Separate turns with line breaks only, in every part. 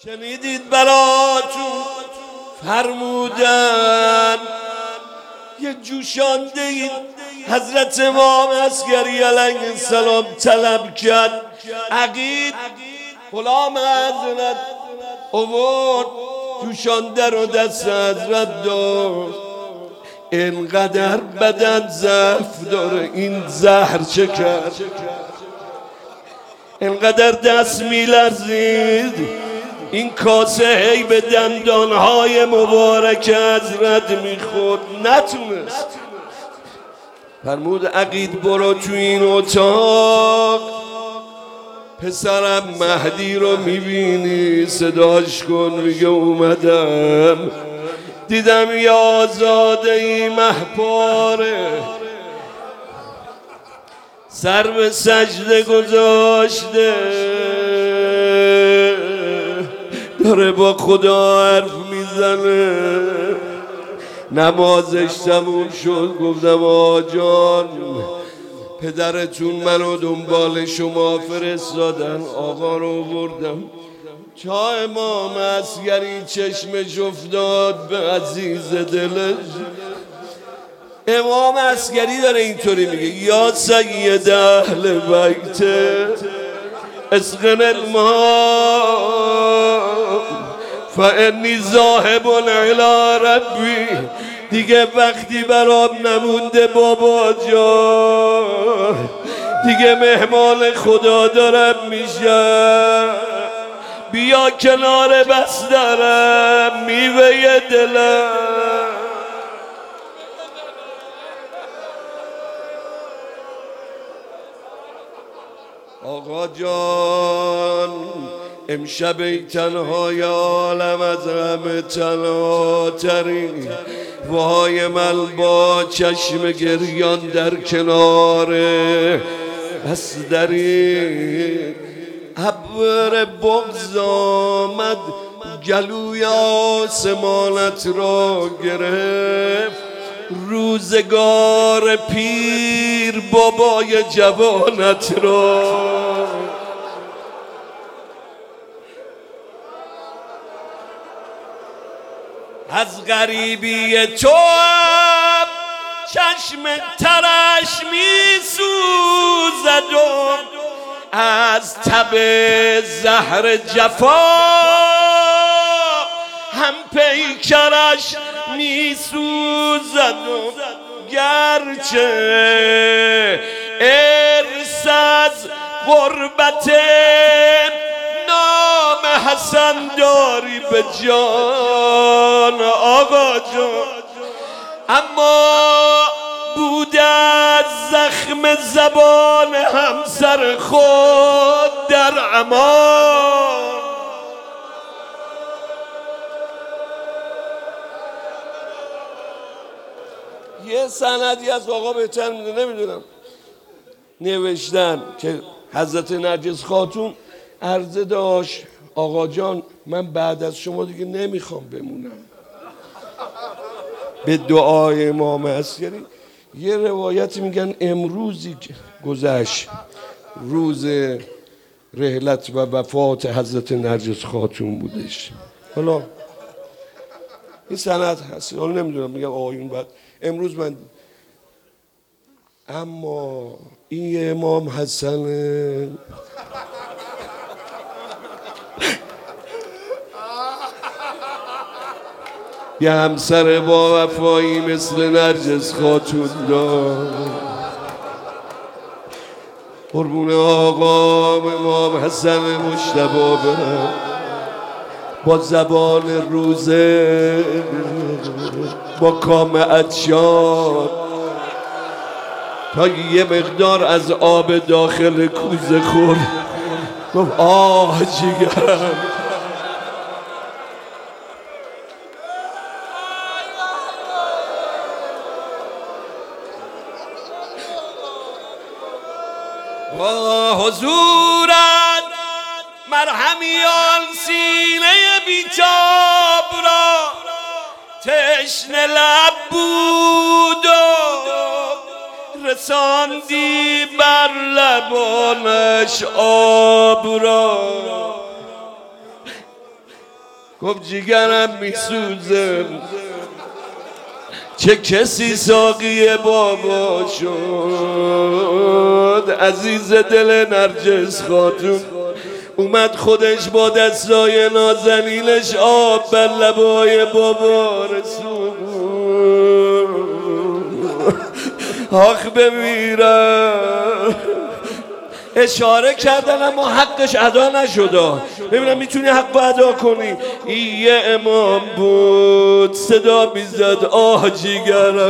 شنیدید براتون فرمودن یه جوشانده ای حضرت امام عسکری علیه السلام طلب کرد. عقید غلام حضرت آورد جوشانده رو دست حضرت داد. اینقدر بدن ضعف داره، این زهر چه کرد؟ اینقدر دست میلرزید، این کاسه هی به دندانهای مبارک حضرت میخورد، نتونست. فرمود عقید برو تو این اتاق، پسرم مهدی رو میبینی؟ صداش کن. میگه اومدم، دیدم یه آزاده ای مهپاره، سر به سجده گذاشته، داره با خدا حرف میزنه. نمازش تموم شد. گفتم آقا جان، پدرتون منو دنبال شما فرستادن، آقا رو بردم. تا امام عسکری چشمش افتاد به عزیز دلش. امام عسکری داره اینطوری میگه: یا سید اهل بیت اسقن الماء فانی ذاهب الی ربی. دیگه وقتی برام نمونده بابا جان، دیگه مهمان خدا دارم میشم. بیا کنار بسترم، میوه دلم. آقا جان، امشب ای تنهای عالم از همه تنها تری، وای من با چشم گریان در کنار بستری. ابر بغض آمد گلوی آسمانت را گرفت، روزگار پیر بابای جوانت را. از غریبی تو چشم ترش می سوزد و از تب زهر جفا هم پیکرش می سوزد و گرچه ارث از غربت نام حسن داری به جان آقا جان، اما بوده از زخم زبان همسر خود در امان. یه سندی از آقا بهتر نمیدونم نوشتن که حضرت نرگس خاتون عرضه داشت: آقا جان، من بعد از شما دیگه نمیخوام بمونم. به دعای امام عسکری. یه روایتی میگن امروزی که گذشت روز رحلت و وفات حضرت نرگس خاتون بودش. حالا این سند هست، حالا نمیدونم، میگم آقایون بعد امروز من. اما این امام حسن یه همسر با وفایی مثل نرگس خاتون دار. قربون آقا امام حسن مجتبی برم، با زبان روزه، با کام عطشان، تا یه مقدار از آب داخل کوزه خور، گفت آه جیگرم. با حضورت مرهمیان سینه بیتاب را، تشنه لب بود و رساندی بر لبانش آب را. گفت جیگرم میسوزه، چه کسی ساقی بابا شد. عزیز دل نرجس خاتون اومد خودش با دستای نازنینش آب بر لبای بابا رسون. آخ بمیرم. اشاره کردن اما حقش ادا نشده. ببینم میتونی حق ادا کنی. این یه امام بود صدا میزد آه جیگرم.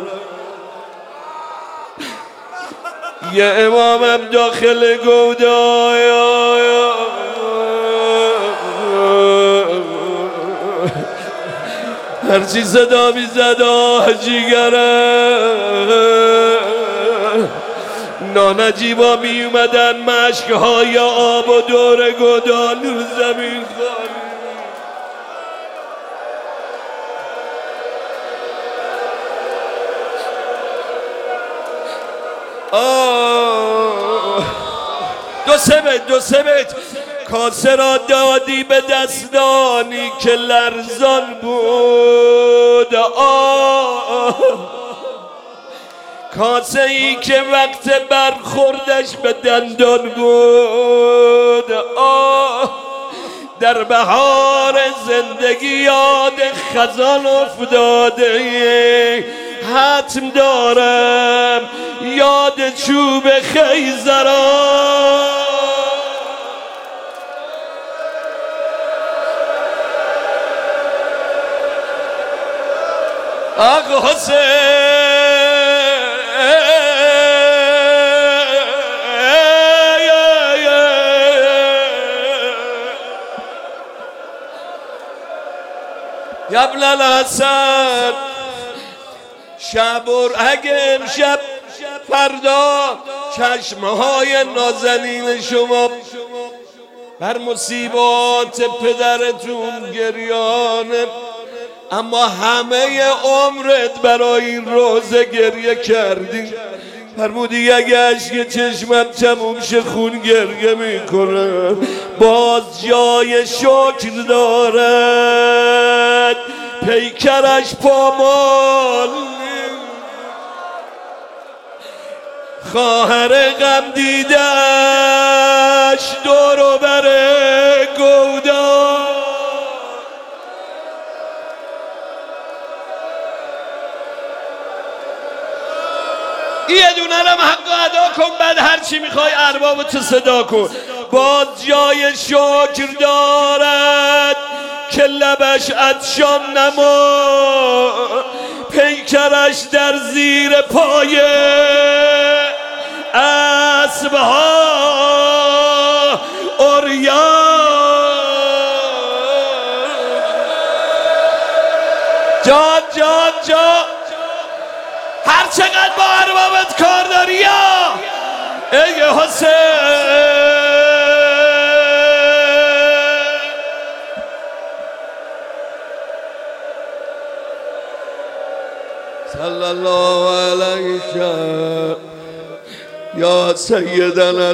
یه امامم داخل گودای هرچی صدا میزد آه جیگرم. نانجیبا می اومدن مشکهای آب و دور گودال رو زمین خالی. دو سه بیت کاسه را دادی به دستانی که لرزان بود. کاسه ای که وقت برخوردش به دندان بود. در بهار زندگی یاد خزان افتاده. حتم دارم یاد چوب خیزران. آقا حسین ابن الحسن شب اگه امشب فردا چشمهای نازنین شما بر مصیبات پدرتون گریانه، اما همه عمرت برای این روزه گریه کردی. فرمودی اگه اشک چشمم تموم شه خون گریه میکنم. باز جای شکر دارد پیکرش پامال. خواهر غم دیدش دور و بر گودال. یه دونه هم حق ادا کن، بعد هر چی میخوای اربابتو صدا کن. باز جای شکر دارد که لبش عطشان نما. پیکرش در زیر پای اسبها عریان. جان هر چقدر با اربابت کار داری یا ای حسین. صلی الله علیک یا سیدنا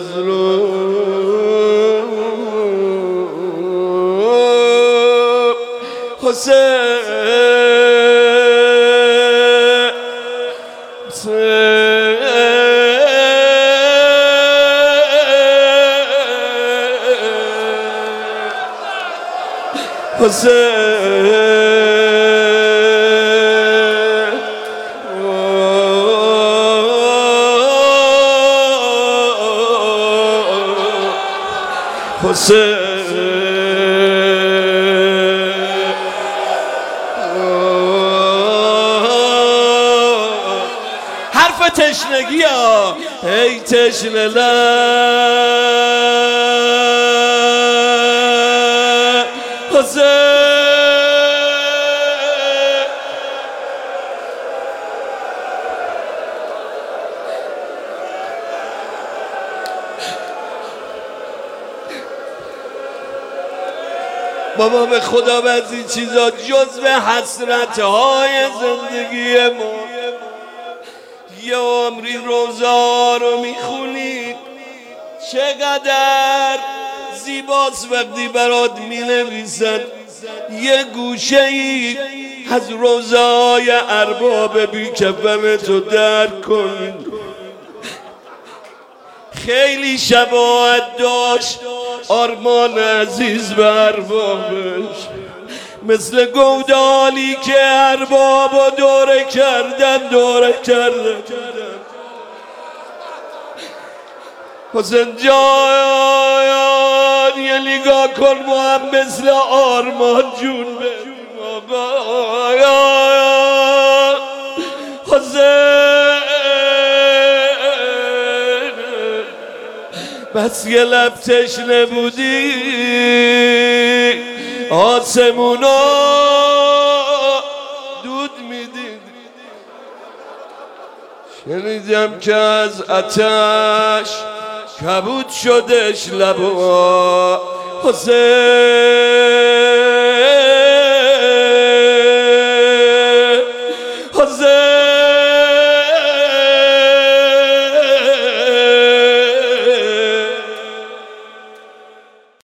المظلوم حسین. حرف تشنگی ها ای تشنه حسین. بابا به خدا بعضی چیزا جزو حسرت‌های زندگی ما. یه عمری روزا رو میخونی چقدر زیباست وقتی برات مینویسن یه گوشه ای از روزای ارباب بیکفن تو درک کن. خیلی شباهت داشت آرمان عزیز به اربابش، مثل گودالی که اربابو دوره کردن حسین جان یه نگاه کن ما هم مثل آرمان جون حسین بس یه لب تشنه بودی آسمونا دود میدید. شنیدم که از آتش کبود شدش لبا حسین